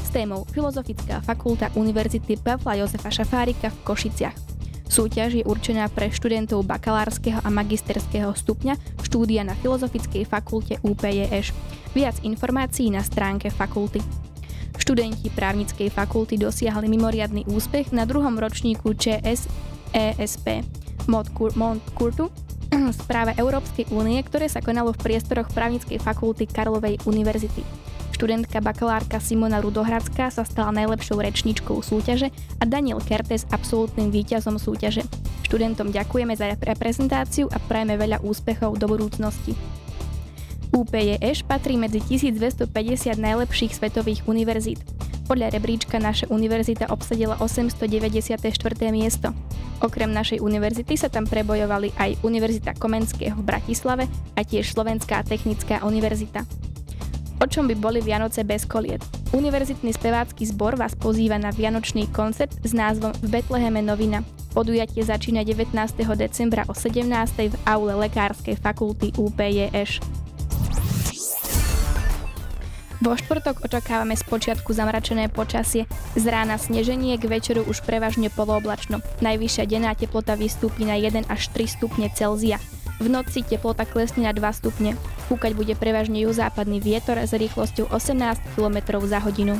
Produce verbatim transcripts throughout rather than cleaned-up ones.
s témou Filozofická fakulta Univerzity Pavla Jozefa Šafárika v Košiciach. Súťaž je určená pre študentov bakalárskeho a magisterského stupňa štúdia na Filozofickej fakulte ú pé jé eš. Viac informácií na stránke fakulty. Študenti právnickej fakulty dosiahli mimoriadny úspech na druhom ročníku čé es é es pé Montcourtu z práva Európskej únie, ktoré sa konalo v priestoroch právnickej fakulty Karlovej univerzity. Študentka bakalárka Simona Rudohradská sa stala najlepšou rečníčkou súťaže a Daniel Kertes absolútnym víťazom súťaže. Študentom ďakujeme za reprezentáciu a prajeme veľa úspechov do budúcnosti. ú pé jé eš patrí medzi tisícdvestopäťdesiat najlepších svetových univerzít. Podľa rebríčka naša univerzita obsadila osemstodeväťdesiate štvrté miesto. Okrem našej univerzity sa tam prebojovali aj Univerzita Komenského v Bratislave a tiež Slovenská technická univerzita. O čom by boli Vianoce bez koliet? Univerzitný spevácky zbor vás pozýva na vianočný koncert s názvom V Betleheme novina. Podujatie začína devätnásteho decembra o sedemnástej v aule Lekárskej fakulty ú pé jé eš. Vo štvrtok očakávame spočiatku zamračené počasie, z rána sneženie, k večeru už prevažne polooblačno. Najvyššia denná teplota vystúpi na jeden až tri stupne Celzia. V noci teplota klesne na dva stupne. Fúkať bude prevažne juhozápadný vietor s rýchlosťou osemnásť kilometrov za hodinu.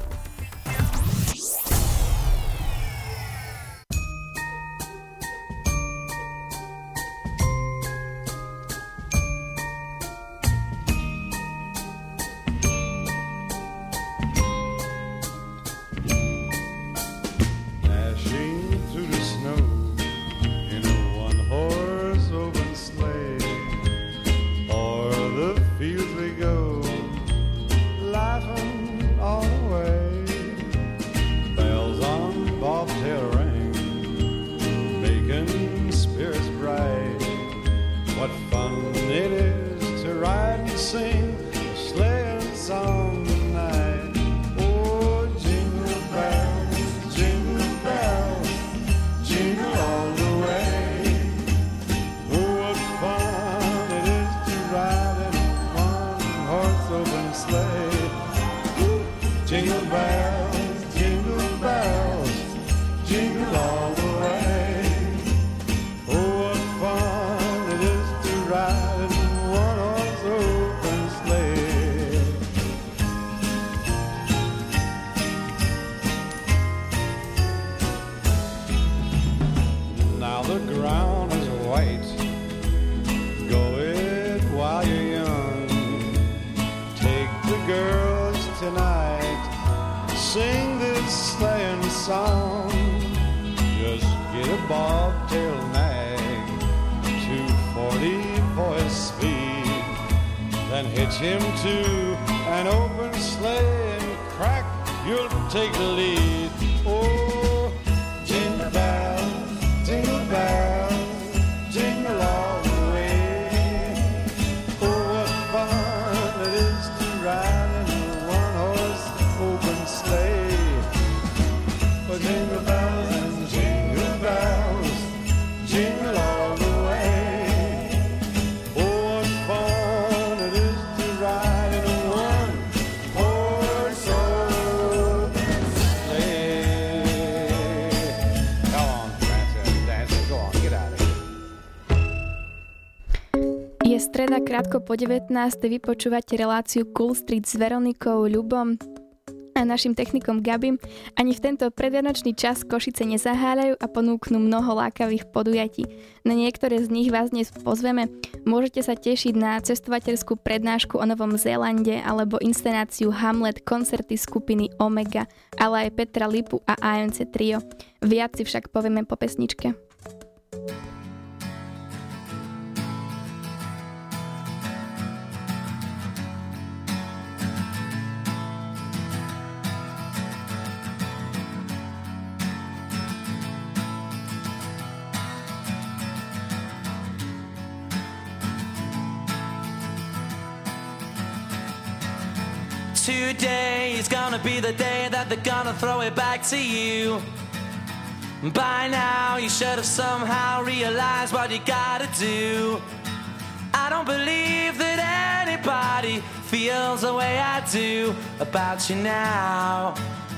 Streda krátko po devätnástej vypočúvate reláciu Cool Street s Veronikou, Ľubom a našim technikom Gabim. Ani v tento predvianočný čas Košice nezaháľajú a ponúknú mnoho lákavých podujatí. Na niektoré z nich vás dnes pozveme. Môžete sa tešiť na cestovateľskú prednášku o Novom Zélande alebo inscenáciu Hamlet, koncerty skupiny Omega, ale aj Petra Lipu a á em cé Trio. Viac si však povieme po pesničke. Today is gonna be the day that they're gonna throw it back to you. By now you should have somehow realized what you gotta do. I don't believe that anybody feels the way I do about you now.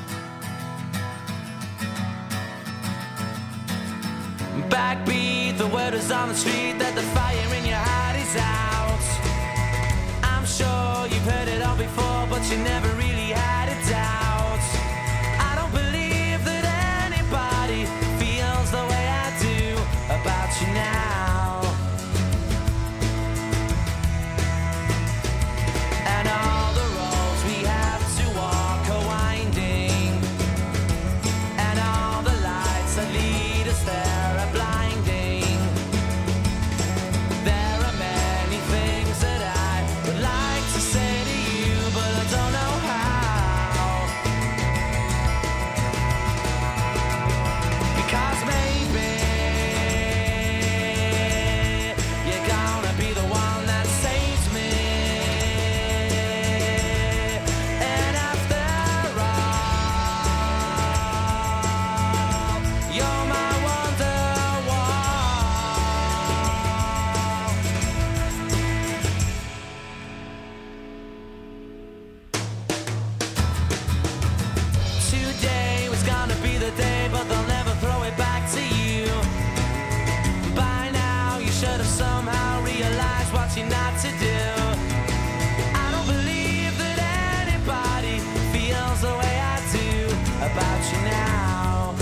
Backbeat, the word is on the street that the fire in your heart is out. I'm sure you've heard it all before, but you never really had a doubt. I don't believe that anybody feels the way I do about you now. And all the roads we have to walk are winding, and all the lights that lead us there are blinding. There are many things that I would like to say to you, but I don't know how. Because maybe you're gonna be the one that saves me. And after all, you're my Wonderwall. Today was gonna be the day, but they'll never throw it back to you. By now you should have somehow realized what you're not to do. I don't believe that anybody feels the way I do about you now.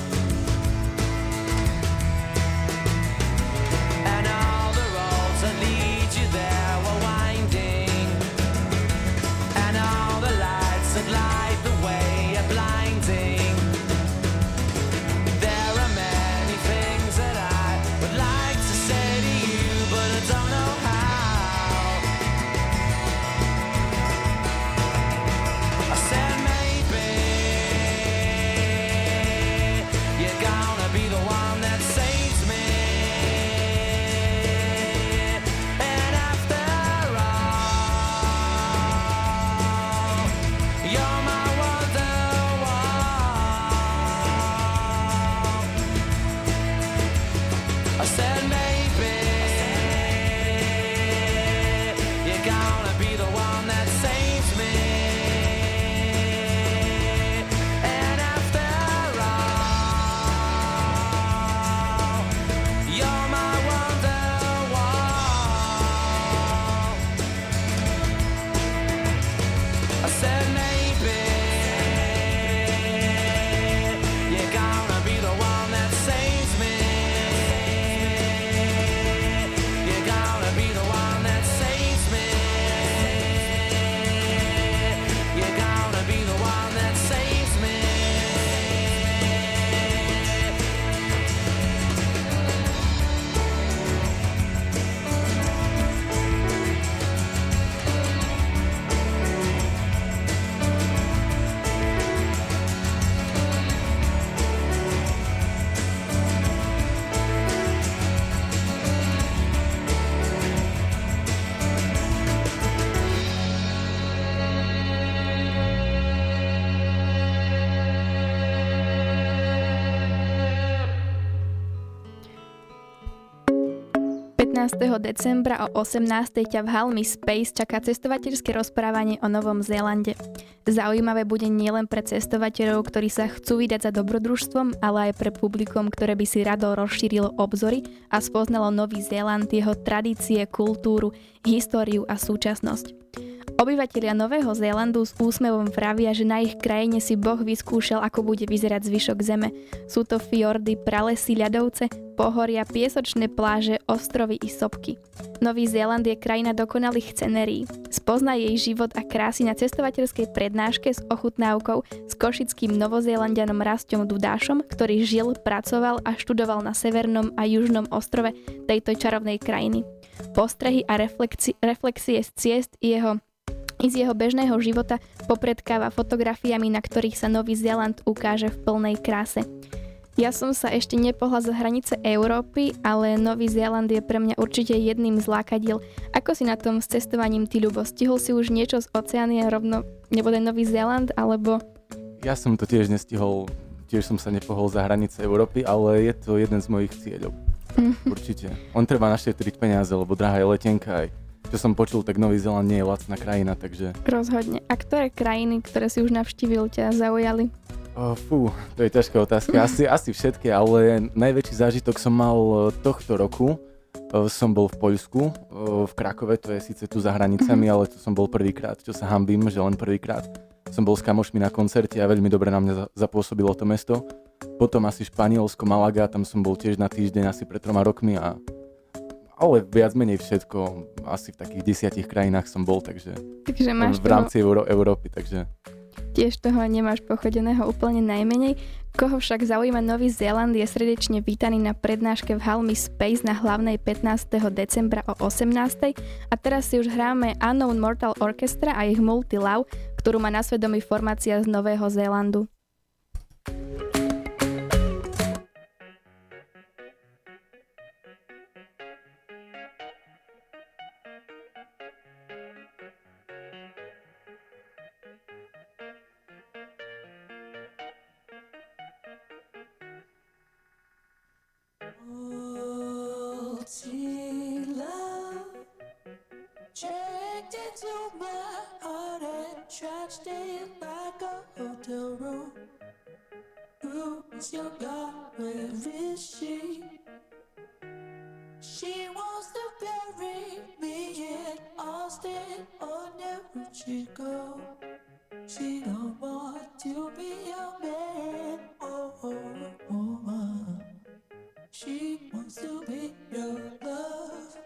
And all the roads that lead you there were winding, and all the lights that light the way are blinding. There are many things that I would like to say to you, but I don't know how. I said maybe you're gonna be the one that saves me. And after all, you're my Wonderwall. I said maybe you're gonna be the one that saves me. And after all, you're my Wonderwall. I said maybe you're gonna be the one that saves me. You're gonna be the one that saves me. You're gonna be the one that saves me. pätnásteho decembra o osemnástej ťa v Halmi Space čaká cestovateľské rozprávanie o Novom Zélande. Zaujímavé bude nielen pre cestovateľov, ktorí sa chcú vydať za dobrodružstvom, ale aj pre publikum, ktoré by si rado rozšírilo obzory a spoznalo Nový Zéland, jeho tradície, kultúru, históriu a súčasnosť. Obyvatelia Nového Zélandu s úsmevom vravia, že na ich krajine si Boh vyskúšal, ako bude vyzerať zvyšok zeme. Sú to fjordy, pralesy, ľadovce, pohoria, piesočné pláže, ostrovy i sopky. Nový Zéland je krajina dokonalých scenérií. Spoznaj jej život a krásy na cestovateľskej prednáške s ochutnávkou s košickým novozélanďanom Rastom Dudášom, ktorý žil, pracoval a študoval na severnom a južnom ostrove tejto čarovnej krajiny. Postrehy a reflexi- reflexie z ciest jeho i z jeho bežného života popredkáva fotografiami, na ktorých sa Nový Zéland ukáže v plnej kráse. Ja som sa ešte nepohla za hranice Európy, ale Nový Zéland je pre mňa určite jedným z lákadiel. Ako si na tom s cestovaním ty, Ľubo? Stihol si už niečo z Oceánie rovno nebude Nový Zéland, alebo... Ja som to tiež nestihol, tiež som sa nepohol za hranice Európy, ale je to jeden z mojich cieľov. Mm. Určite. On treba našetriť peniaze, lebo drahá je letenka aj. Čo som počul, tak Nový Zéland nie je lacná krajina, takže... Rozhodne. A ktoré krajiny, ktoré si už navštívil, ťa zaujali? Oh, fú, to je ťažká otázka. Asi, asi všetky, ale najväčší zážitok som mal tohto roku. Som bol v Poľsku, v Krakove, to je síce tu za hranicami, ale to som bol prvýkrát, čo sa hanbím, že len prvýkrát. Som bol s kamošmi na koncerte a veľmi dobre na mňa zapôsobilo to mesto. Potom asi Španielsko, Malaga, tam som bol tiež na týždeň asi pred troma rokmi a ale viac menej všetko, asi v takých desiatich krajinách som bol, takže, takže máš v rámci toho... Euró- Európy, takže... Tiež toho nemáš pochodeného úplne najmenej. Koho však zaujíma Nový Zéland, je srdečne vítaný na prednáške v Halmy Space na hlavnej pätnásteho decembra o osemnástej a teraz si už hráme Unknown Mortal Orchestra a ich Multi Love, ktorú má na svedomí formácia z Nového Zélandu. Checked into my heart and trashed it like a hotel room. Who is your God? Where is she? She wants to bury me in Austin. Oh, never she go. She don't want to be a man or a woman. She wants to be your love.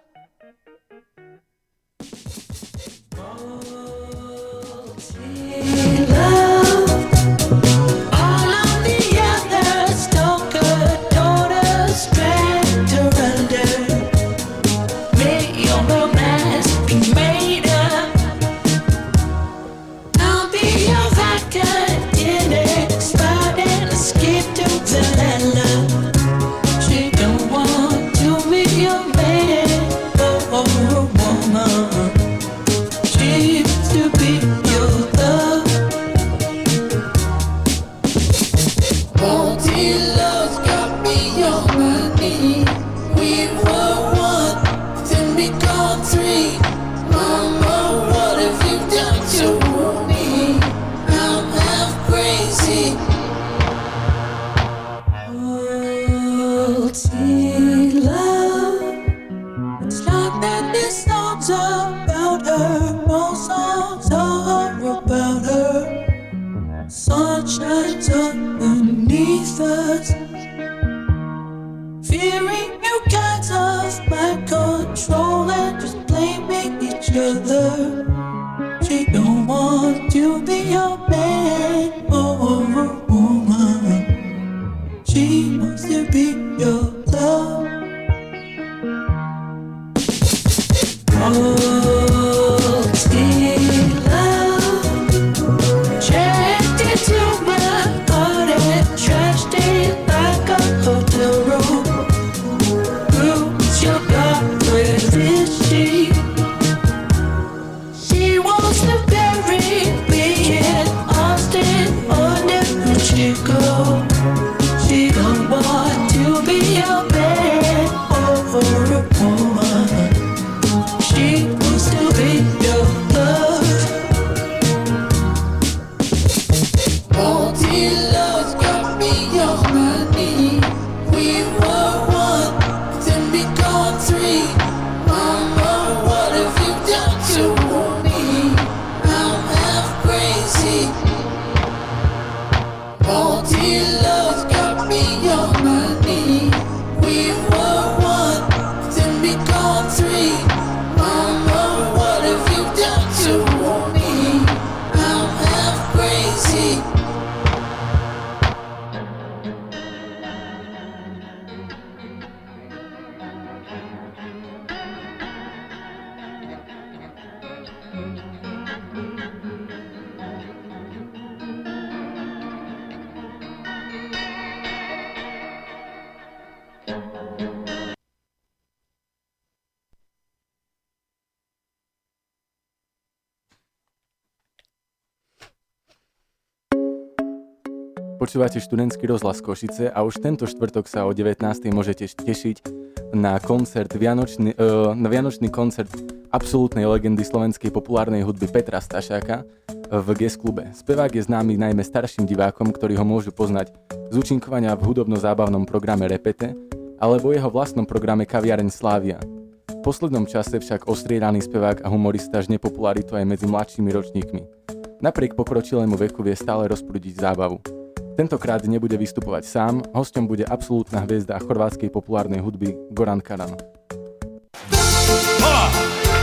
Počúvate študentský rozhlas Košice a už tento štvrtok sa o devätnástej môžete tešiť na koncert Vianočný, uh, na Vianočný koncert absolútnej legendy slovenskej populárnej hudby Petra Stašáka v Guest klube. Spevák je známy najmä starším divákom, ktorí ho môžu poznať z účinkovania v hudobno-zábavnom programe Repete alebo jeho vlastnom programe Kaviareň Slávia. V poslednom čase však ostriedaný spevák a humorista žne popularitu aj medzi mladšími ročníkmi. Napriek pokročilému veku vie stále rozprúdiť zábavu. Tentokrát nebude vystupovať sám, hosťom bude absolútna hviezda chorvátskej populárnej hudby Goran Karan. Hola!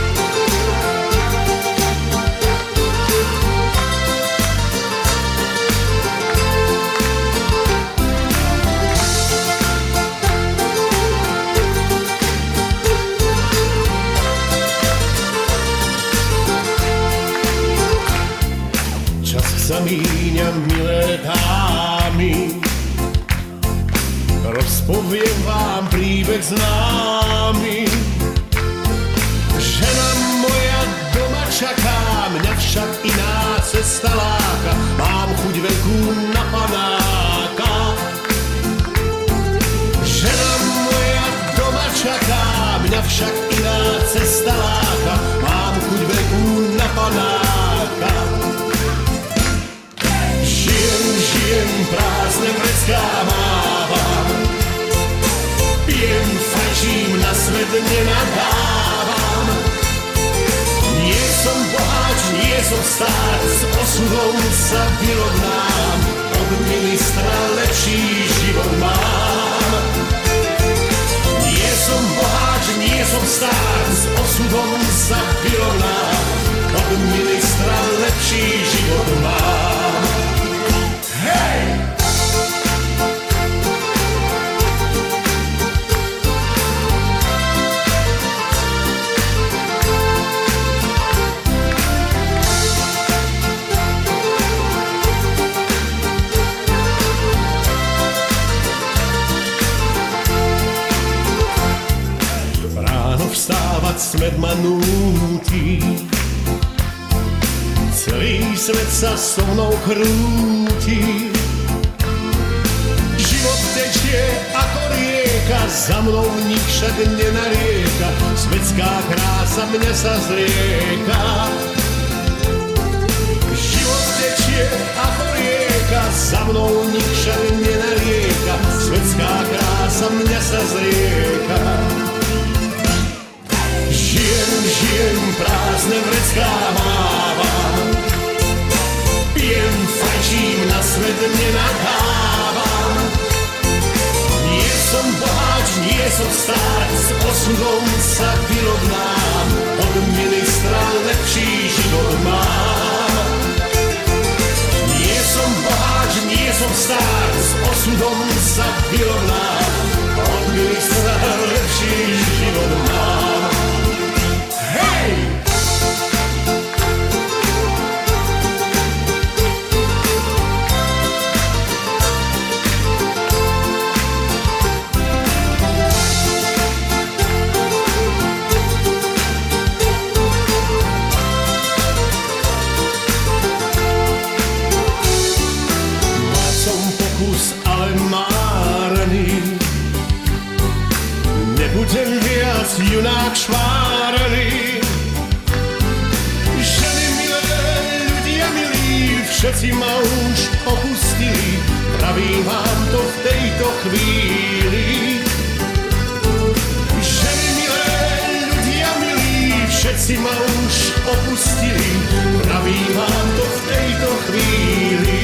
Čas sa míňa, milé dámy, rozpoviem vám príbeh známy. Žena moja doma čaká, mňa však iná cesta láka, mám chuť veľkú na panáka. Žena moja doma čaká, mňa však iná cesta láka, mám chuť veľkú na panáka. Žijem, žijem, prázdne vrecká mávam, pijem, fajčím, na svet nenadávam. Nie som boháč, nie som stár, s osudom sa vyrovnám, od ministra lepší život mám. Nie som boháč, nie som stár, s osudom sa vyrovnám, od ministra lepší život mám. Hej! Ráno vstávať smet ma núti, celý svet sa so mnou krúti. Život tečie ako rieka, za mnou nik však nenarieka, svetská krása mňa sa zrieka. Život tečie ako rieka, za mnou nik však nenarieka, svetská krása mňa sa zrieka. Žijem, žijem, prázdne vrecká mávam, pijem, fajčím, na svet nenadávam. Nie som boháč, nie som stár, s osudom sa vyrovnám, od ministra lepší život mám. Nie som boháč, nie som stár, s osudom sa vyrovnám, od ministra lepší život mám. Hej! Mal som pokus, ale márny, nebudem viac junák švárny. Ženy milé, ľudia milí, všetci ma už opustili, pravím vám to v tejto chvíli. Ženy milé, ľudia milí, všetci ma už opustili, pravím vám to v tejto chvíli.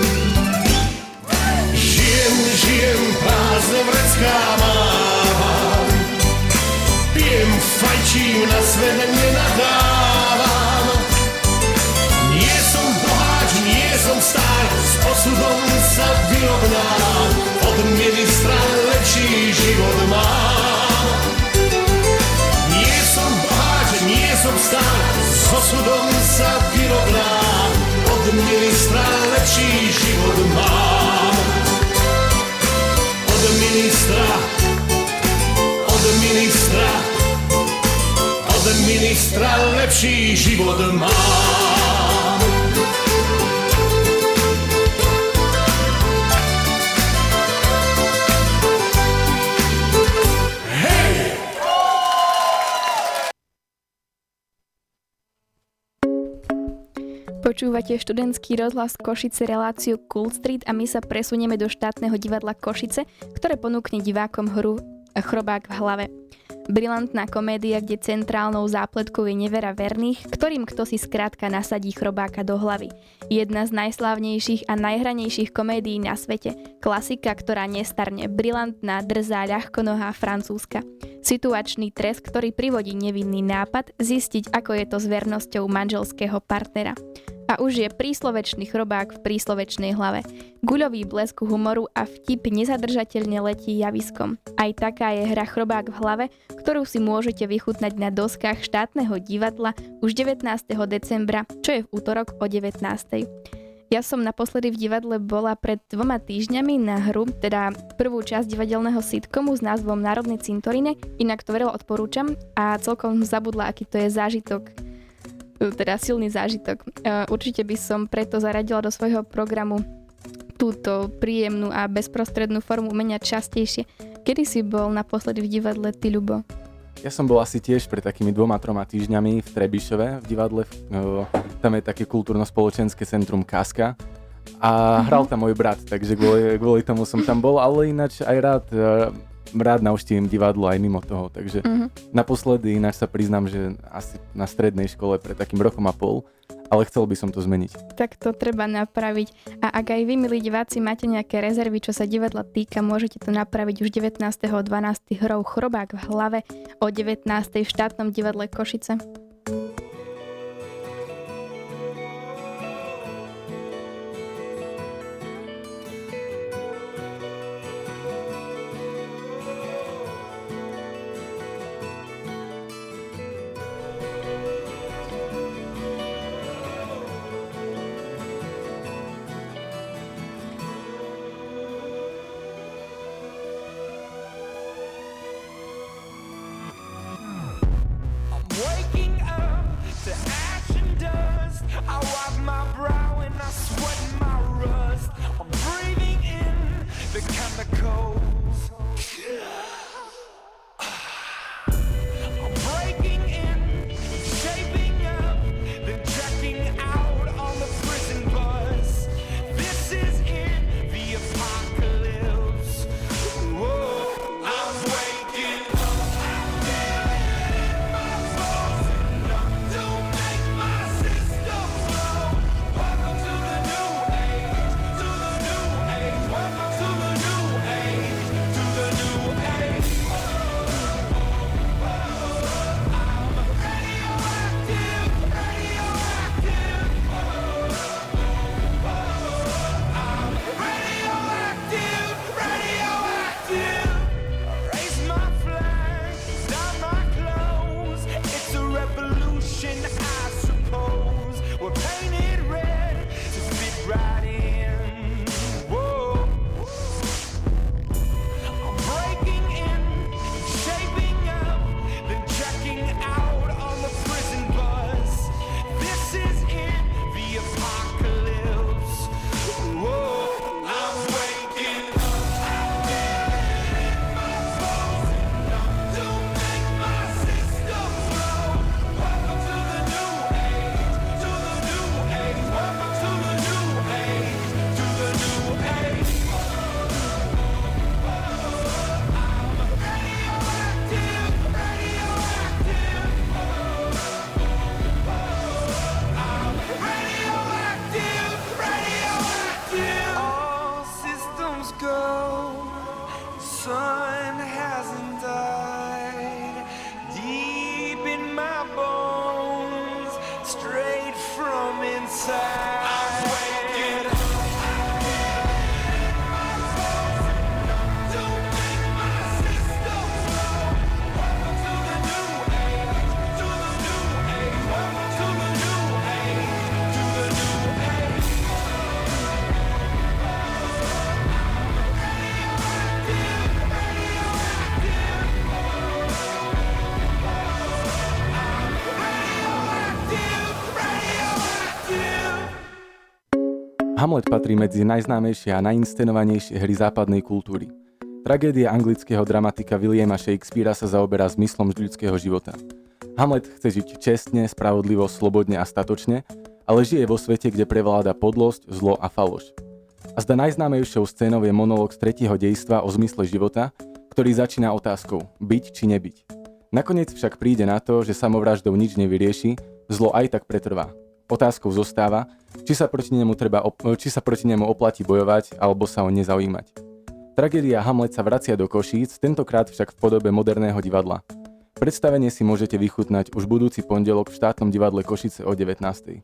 Žijem, žijem, prázdne vrecká mávam, pijem, fajčím, na svet nenadávam. Nie som boháč, nie som stár, s osudom sa vyrovnám, od ministra lepší život mám. Nie som boháč, nie som stár, s osudom sa vyrovnám, od ministra lepší život mám. Od ministra, od ministra, od ministra lepší život mám. Hej! Počúvate študentský rozhlas Košice reláciu Cool Street a my sa presunieme do štátneho divadla Košice, ktoré ponúkne divákom hru Chrobák v hlave. Brilantná komédia, kde centrálnou zápletkou je nevera verných, ktorým kto si skrátka nasadí chrobáka do hlavy. Jedna z najslávnejších a najhranejších komédií na svete. Klasika, ktorá nestarne, brilantná, drzá, ľahkonohá, francúzska. Situačný trest, ktorý privodí nevinný nápad zistiť, ako je to s vernosťou manželského partnera. A už je príslovečný chrobák v príslovečnej hlave. Guľový blesk humoru a vtip nezadržateľne letí javiskom. Aj taká je hra Chrobák v hlave, ktorú si môžete vychutnať na doskách štátneho divadla už devätnásteho decembra, čo je v útorok o devätnástej. Ja som naposledy v divadle bola pred dvoma týždňami na hru, teda prvú časť divadelného sitcomu s názvom Národné cintorine, inak to veľmi odporúčam a celkom zabudla, aký to je zážitok, teda silný zážitok. Určite by som preto zaradila do svojho programu túto príjemnú a bezprostrednú formu umenia častejšie. Kedy si bol naposledy v divadle ty, Ľubo? Ja som bol asi tiež pred takými dvoma, troma týždňami v Trebišove v divadle. Tam je také kultúrno-spoločenské centrum Kaska a hral tam môj brat, takže kvôli, kvôli tomu som tam bol, ale ináč aj rád, rád navštívim divadlo aj mimo toho. Takže uh-huh. naposledy ináč sa priznám, že asi na strednej škole pred takým rokom a pol, ale chcel by som to zmeniť. Tak to treba napraviť. A ak aj vy, milí diváci, máte nejaké rezervy, čo sa divadla týka, môžete to napraviť už devätnásteho decembra hrou Chrobák v hlave o devätnástej v štátnom divadle Košice. Hamlet patrí medzi najznámejšie a najinscenovanejšie hry západnej kultúry. Tragédia anglického dramatika Williama Shakespearea sa zaoberá zmyslom ľudského života. Hamlet chce žiť čestne, spravodlivo, slobodne a statočne, ale žije vo svete, kde prevláda podlosť, zlo a faloš. A zda najznámejšou scénou je monológ z tretieho dejstva o zmysle života, ktorý začína otázkou byť či nebyť. Nakoniec však príde na to, že samovraždou nič nevyrieši, zlo aj tak pretrvá. Otázkou zostáva, či sa proti nemu, treba op- či sa proti nemu oplatí bojovať, alebo sa o nezaujímať. Tragédia Hamlet sa vracia do Košíc, tentokrát však v podobe moderného divadla. Predstavenie si môžete vychutnať už budúci pondelok v štátnom divadle Košice o devätnástej.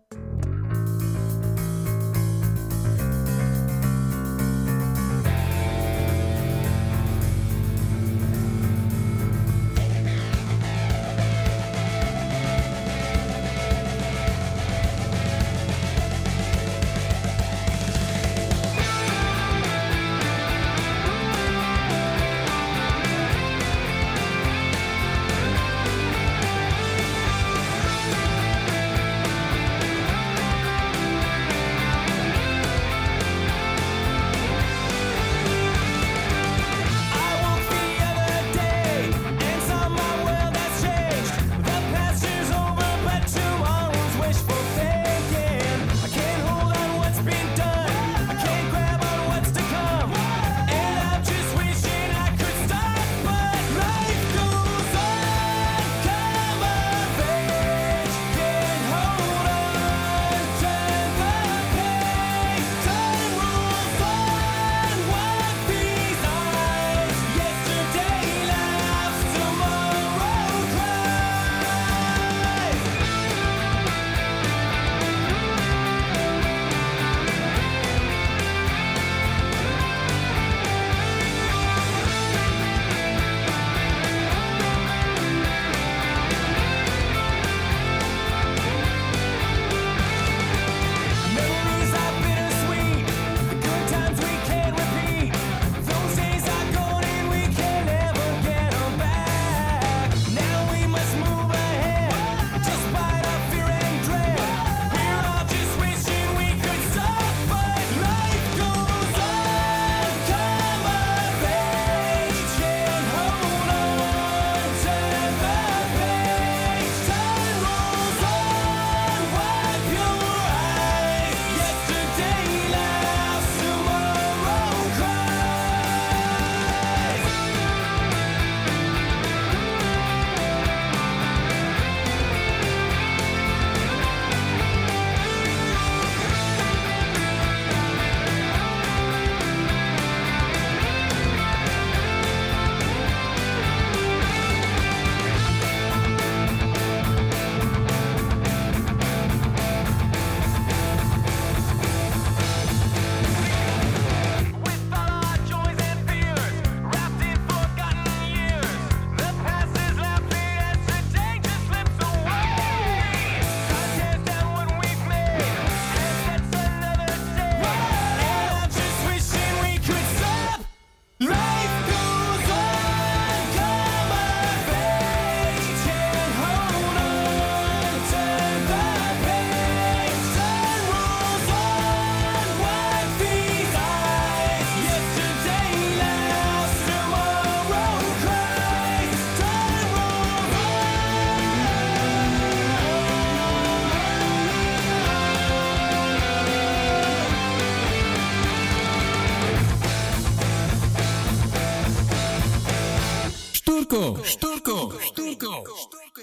Šturko, Šturko, Šturko.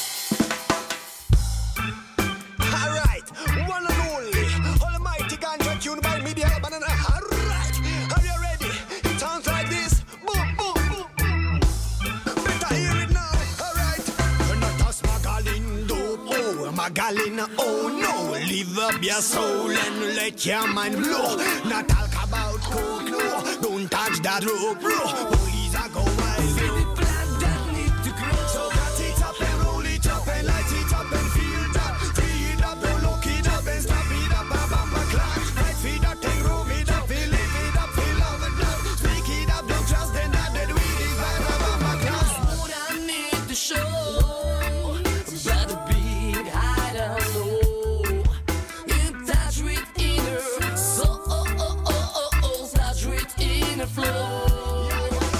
All right, one and only, almighty ganja tune by Media Banana. All right, are you ready? It sounds like this. Boom, boom, boom. Better hear it now. All right, not us Magalindo, oh Magalina, oh no. Live up your soul and let your mind blow. Not talk about coke, no. Don't touch that rope, bro. Police are go wild. Flow.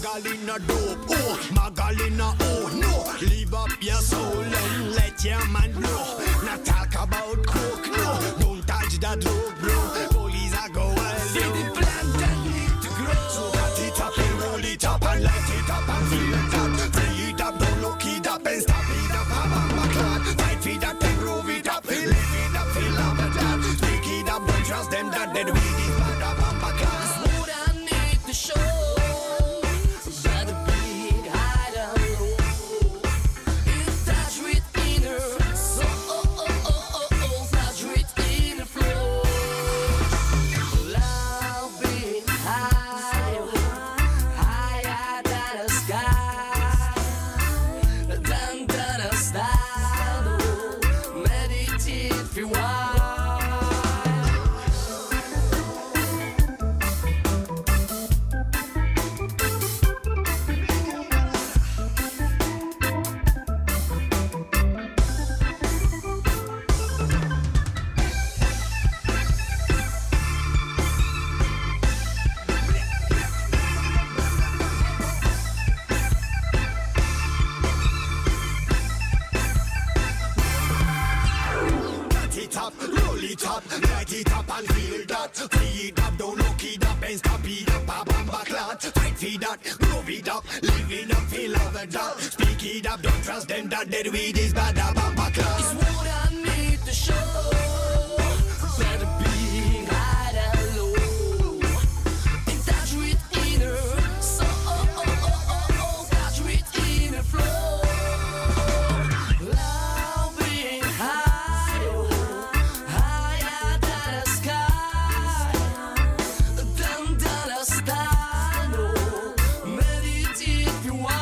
Magalina dope, oh, Magalina, oh, no. Leave up your soul and let your man know. Not talk about coke, no. Don't touch that dope, bro. Police are go wild, yo. See the plant that need to grow. So cut it up and roll it up and light it up and feel it up. Free it up, don't look it up and stop it up. Bamba clot, fight for that and groove it up. Live it up, feel love it up. Speak it up, don't trust them that dead weed is bad up. Bamba clot. It's what I need to show. Dead weed is bad, a bamba clock. It's what I need to show. Better be high and low. In touch with inner soul. Oh, oh, oh, oh, touch with inner flow. Love being high, higher than the sky. Than the star, no. Meditate if you want.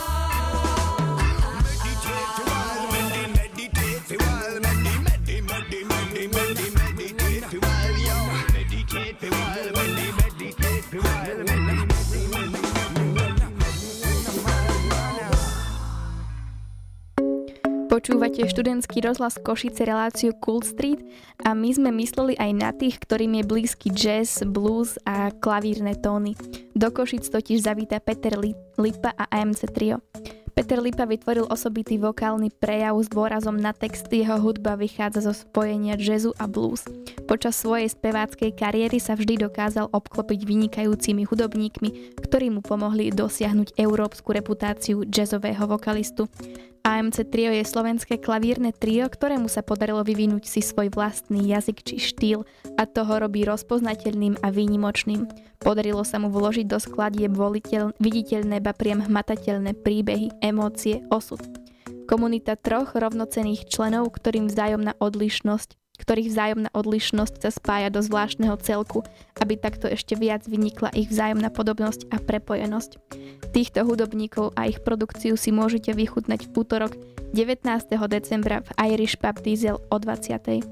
Počúvate študentský rozhlas Košice reláciu Cool Street a my sme mysleli aj na tých, ktorým je blízky jazz, blues a klavírne tóny. Do Košic totiž zavíta Peter Lipa a á em cé Trio. Peter Lipa vytvoril osobitý vokálny prejav s dôrazom na text, jeho hudba vychádza zo spojenia jazzu a blues. Počas svojej speváckej kariéry sa vždy dokázal obklopiť vynikajúcimi hudobníkmi, ktorí mu pomohli dosiahnuť európsku reputáciu jazzového vokalistu. á em cé Trio je slovenské klavírne trio, ktorému sa podarilo vyvinúť si svoj vlastný jazyk či štýl a toho robí rozpoznateľným a výnimočným. Podarilo sa mu vložiť do skladieb voliteľ, viditeľné, ba priam hmatateľné príbehy, emócie, osud. Komunita troch rovnocenných členov, ktorým vzájomná odlišnosť ktorých vzájomná odlišnosť sa spája do zvláštneho celku, aby takto ešte viac vynikla ich vzájomná podobnosť a prepojenosť. Týchto hudobníkov a ich produkciu si môžete vychutnať v útorok devätnásteho decembra v Irish Pub Diesel o dvadsiatej.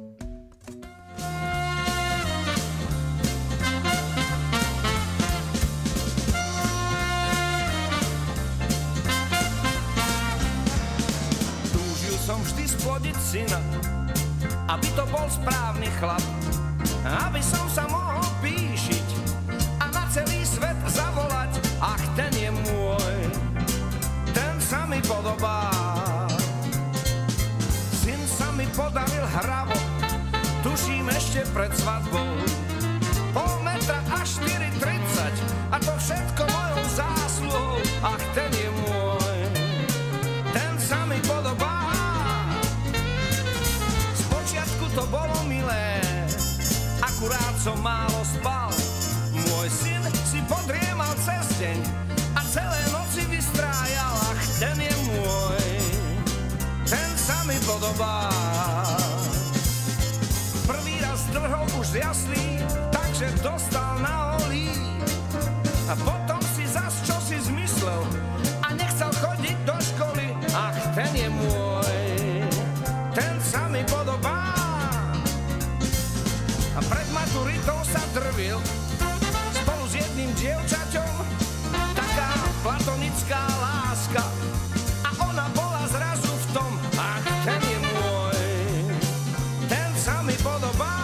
Túžil som vždy splodiť syna, aby to bol správny chlap, aby som sa mohol píšiť a na celý svet zavolať. Ach, ten je môj, ten sa mi podobá. Syn sa mi podaril hravo, tuším ešte pred svadbou. Pol metra až štyri tridsať a to všetko mojou zásluhou. Ach, ten je môj, ten sa mi podobá. To bolo milé, akurát som málo spal. Môj syn si podriemal cez deň a celé noci vystrájal. Ach, ten je môj, ten sa mi podobá. Prvý raz drhol už z jaslí, takže dostal na holí. A potom si zas čosi zmyslel a nechcel chodiť do školy. Ach, ten je môj, ten sa mi podobá. A pred maturitou sa drvil spolu s jedným dievčaťom, taká platonická láska. A ona bola zrazu v tom, ach, ten je môj, ten sa mi podobá.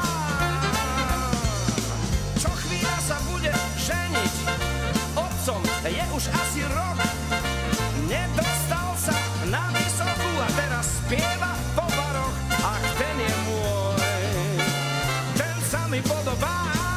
Čo chvíľa sa bude ženiť, otcom je už asi asi rok. Nedostal sa na vysokú a teraz spieva po baroch. Ach, ten je môj, ten sa mi podobá.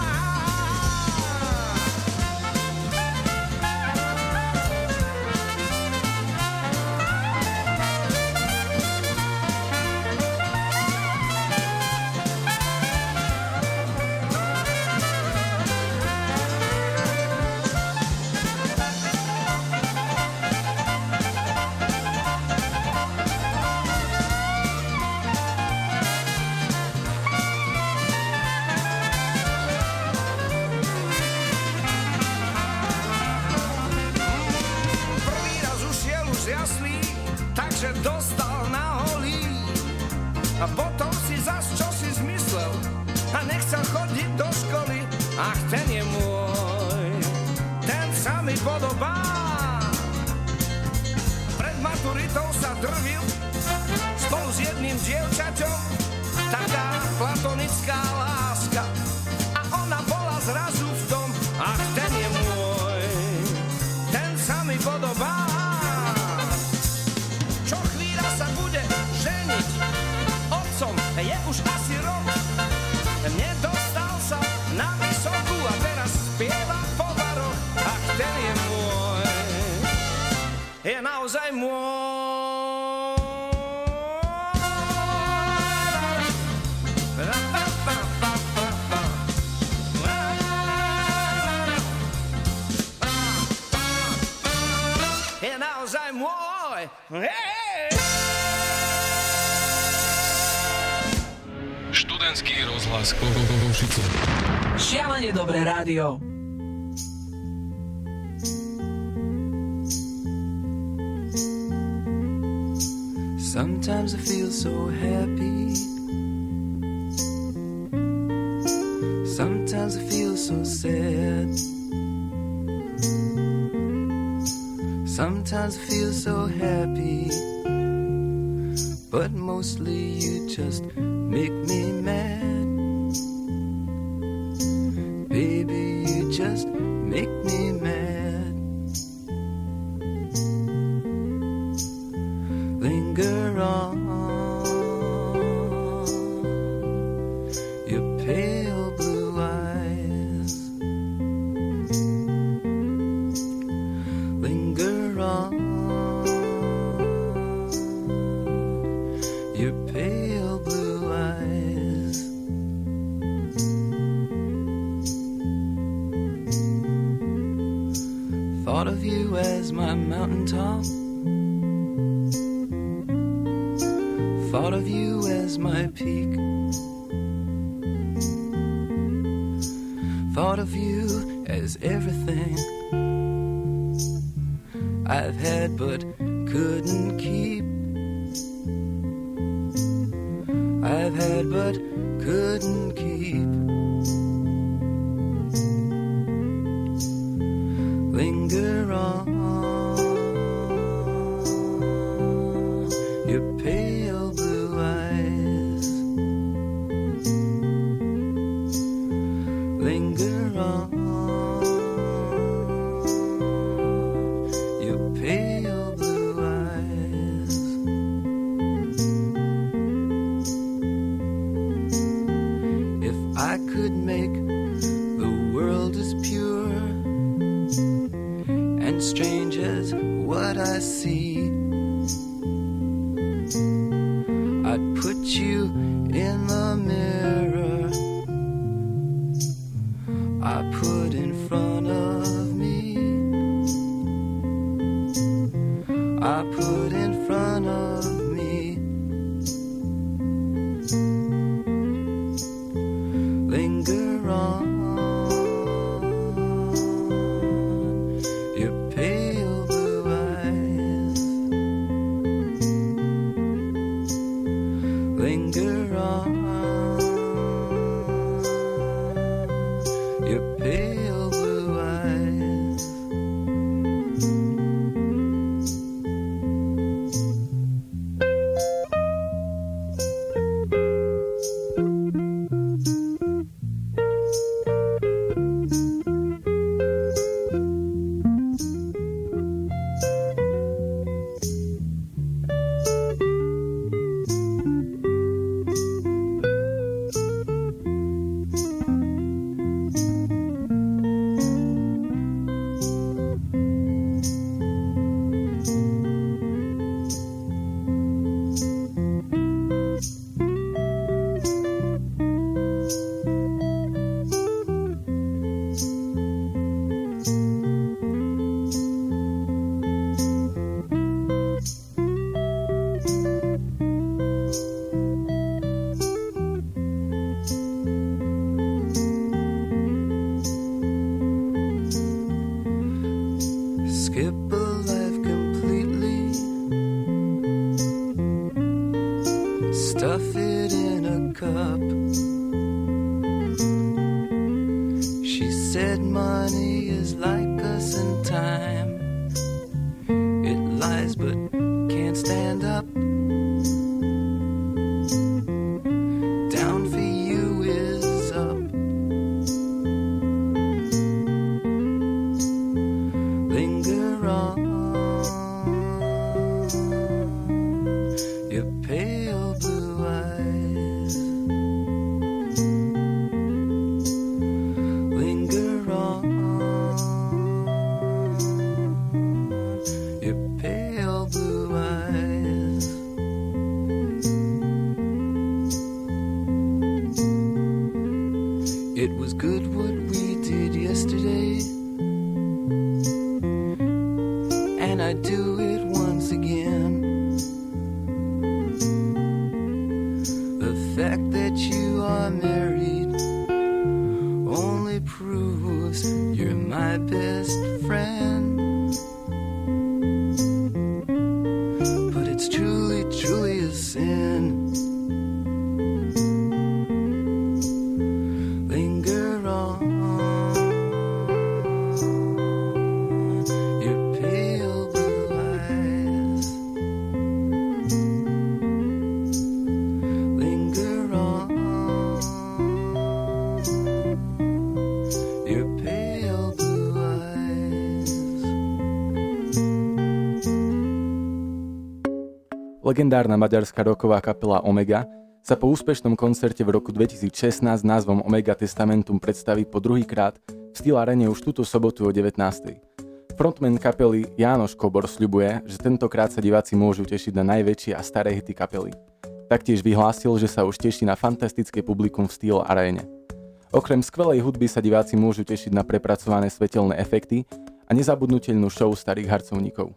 Takže dostal na holí a potom si zas čo si zmyslel a nechcel chodiť do školy. Ach, ten je môj, ten sa mi podobá. Pred maturitou sa drvil spolu s jedným dievčaťom, taká platonická láska, a ona bola zrazu v tom. Ach, ten je môj, ten sa mi podobá. Je už asi rok, nedostal sa na vysokú a teraz spieva po baroch. Ach, ten je môj, je naozaj môj. Je naozaj môj. Hey! Študentský rozhlas Košice. Šialene dobré rádio. Sometimes I feel so happy. Sometimes I feel so sad. Sometimes I feel so happy. But mostly you just make me mad. Baby, you just make me mad. Linger on, your pale blue eyes. Linger on, your pale blue eyes. Thought of you as my mountaintop. Thought of you as my peak. Thought of you as everything I've had but couldn't keep. I've had but couldn't keep. Linger on, your pale blue eyes. Linger on, your pale blue eyes. If I could make the world as pure and strange as what I see, I'd put you in the mirror I put in front of me. I put in front of me. Linger on, your pale blue eyes. Linger on, your pale blue eyes. cup. She said money is like us in time. It lies but can't stand up. Down for you is up. Linger on, your pale blue eyes. Linger on, your pale blue eyes. It was good what we did yesterday, and I'd do it once again. The fact that you are married only proves you're my best friend. But it's truly, truly a sin. Linger on, your pale blue eyes. Linger on, your pale blue eyes. Legendárna maďarská rocková kapela Omega sa po úspešnom koncerte v roku dvetisícšestnásť s názvom Omega Testamentum predstaví po druhýkrát v Steel Arene už túto sobotu o devätnástej. Frontman kapely Jánoš Kobor sľubuje, že tentokrát sa diváci môžu tešiť na najväčšie a staré hity kapely. Taktiež vyhlásil, že sa už teší na fantastické publikum v Steel Arene. Okrem skvelej hudby sa diváci môžu tešiť na prepracované svetelné efekty a nezabudnuteľnú show starých harcovníkov.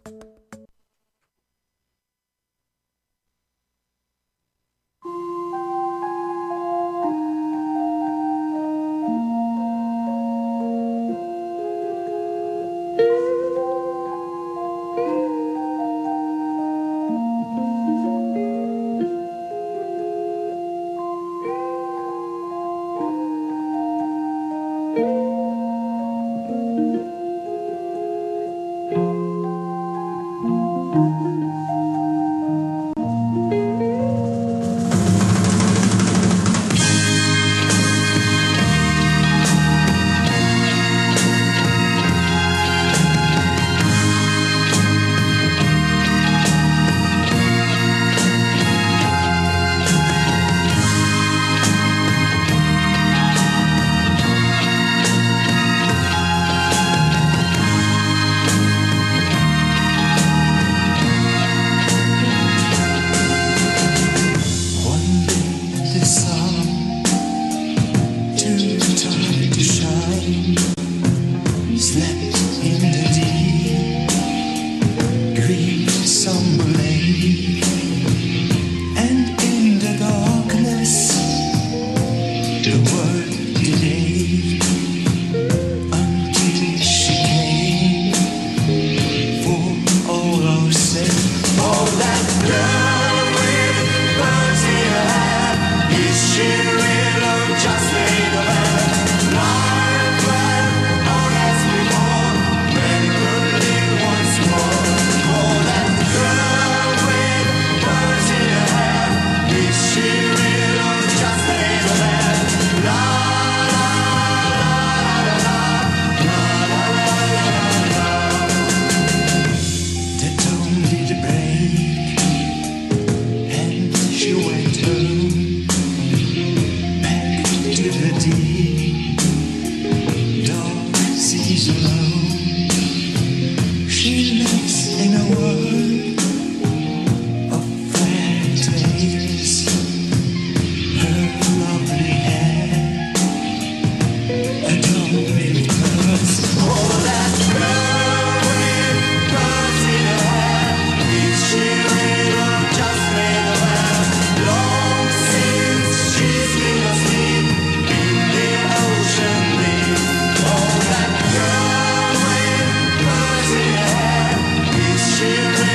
She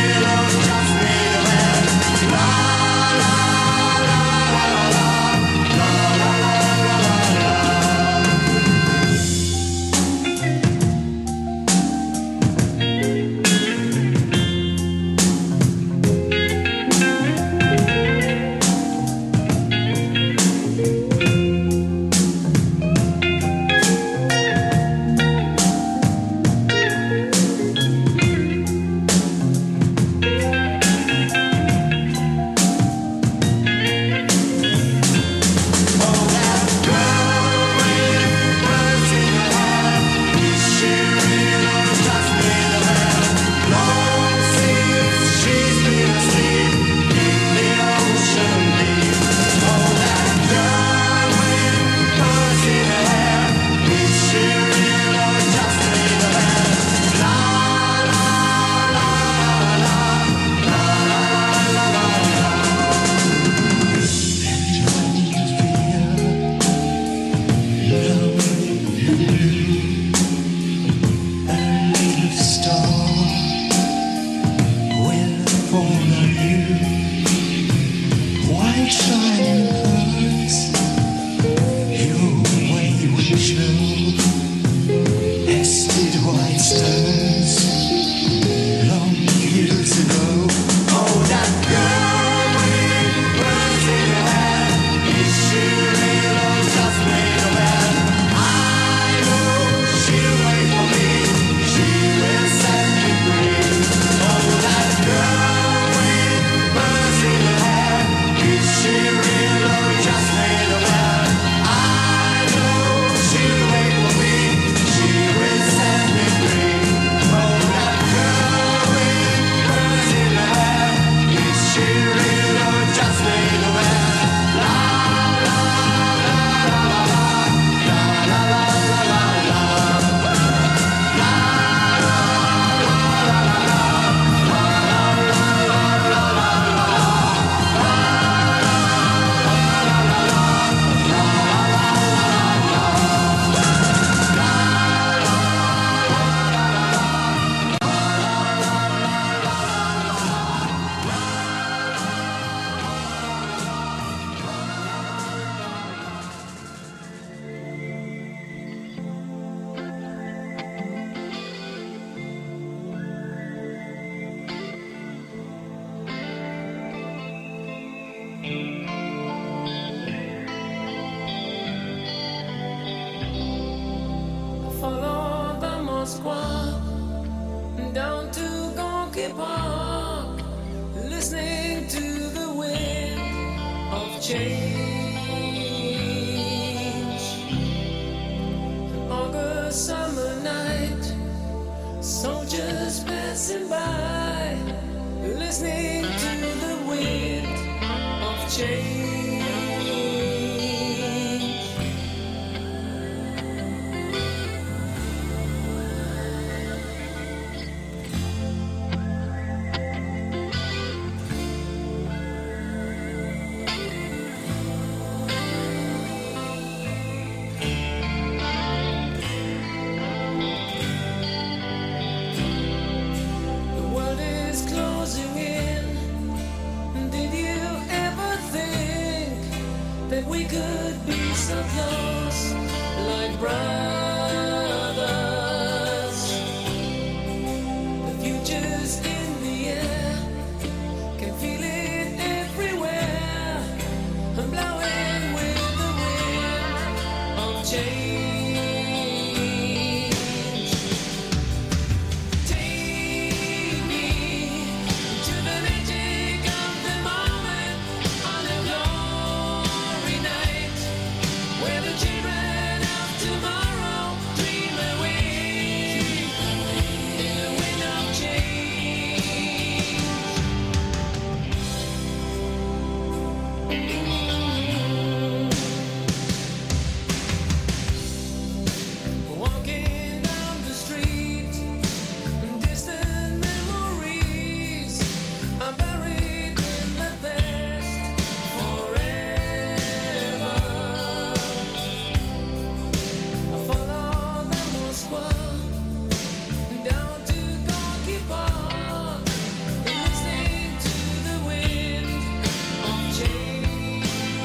Follow the Moskva down to Gorky Park, listening to the wind of change. August summer night, soldiers passing by, listening to the wind of change. We could be so close, like brothers. The future's in the air, can feel it everywhere. I'm blowing with the wind of change. Take me to the magic of the moment on a glory night, where the children of tomorrow dream away in the wind of change. Walking down the street, distant memories are buried in the past forever. I follow the Moskva down to Gorky Park, listening to the wind of change.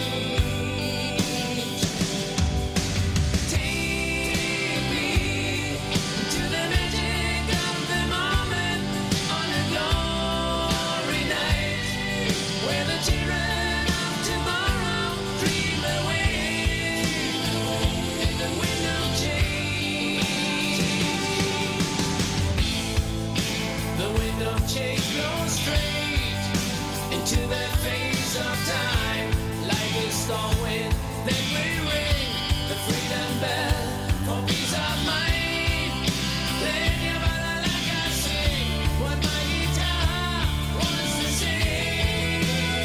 Take me to the magic of the moment on a glory night, where the children of tomorrow dream away in the wind of change. The wind of change blows straight into the face of time, like a storm wind that will ring the freedom bell for peace of mind. Play your ballad like I sing what my guitar wants to sing.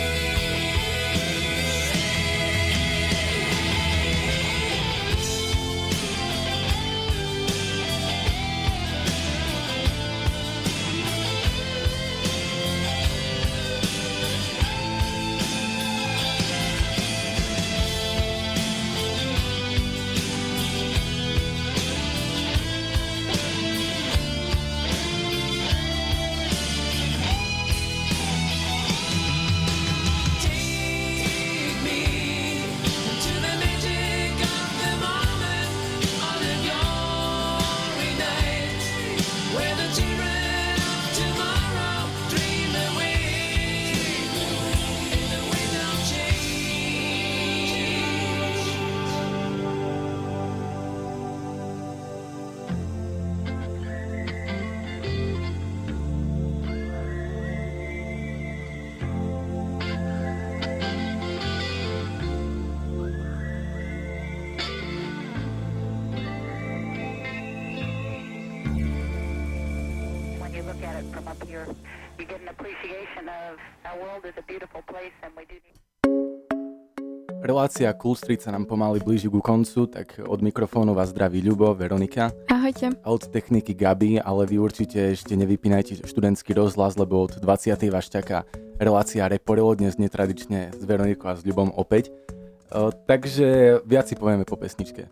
Take me to the magic of the moment on a glory night, where the children of tomorrow dream away in the wind of change. When you look at it from up here, you get an appreciation of our world is a beautiful place and we do need. Relácia Cool Street sa nám pomaly blíži ku koncu, tak od mikrofónu vás zdraví Ľubo, Veronika. Ahojte. A od techniky Gabi, ale vy určite ešte nevypínajte študentský rozhlas, lebo od dvadsiatej vás čaká relácia Reporelo, dnes netradične s Veronikou a s Ľubom opäť. Uh, takže viac si povieme po pesničke.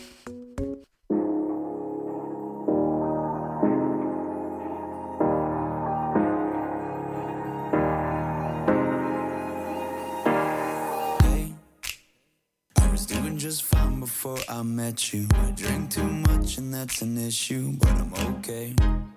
Just fine before I met you. I drink too much and that's an issue, but I'm okay.